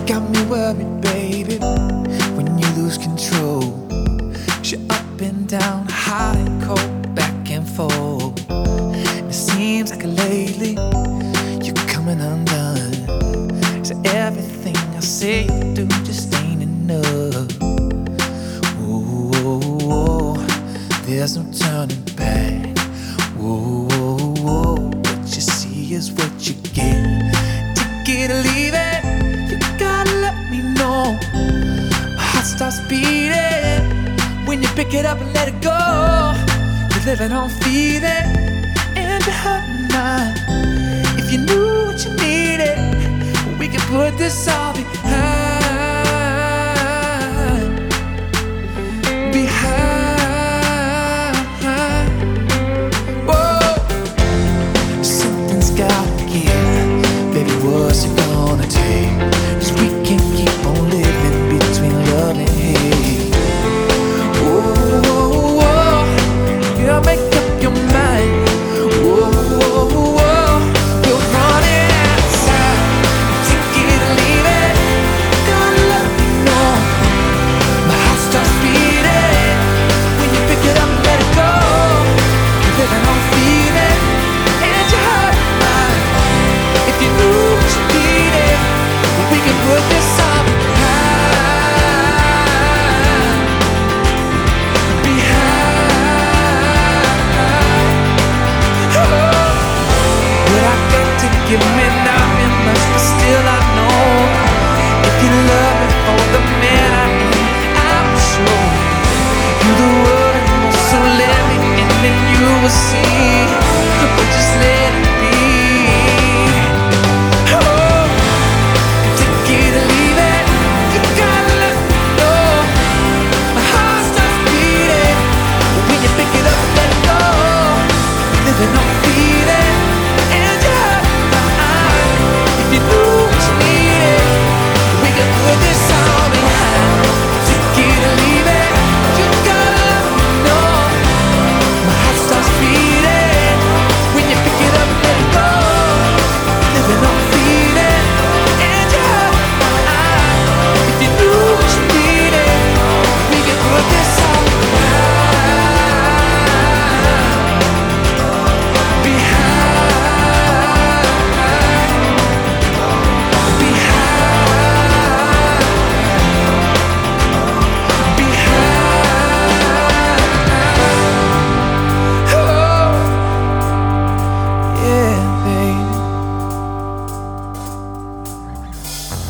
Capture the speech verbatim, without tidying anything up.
got me worried, baby, when you lose control. 'Cause you're up and down, hot and cold, back and forth. It seems like lately you're coming undone. So everything I say you do just ain't enough. Whoa, whoa, whoa, there's no turning back. Whoa, whoa, whoa, what you see is what you get. Take it or leave it, you gotta let me know. My heart starts beating when you pick it up and let it go. You're living on feeling and you're hurting mine. If you knew what you needed, we could put this all behind. Behind. Whoa, something's gotta give. Baby, what's it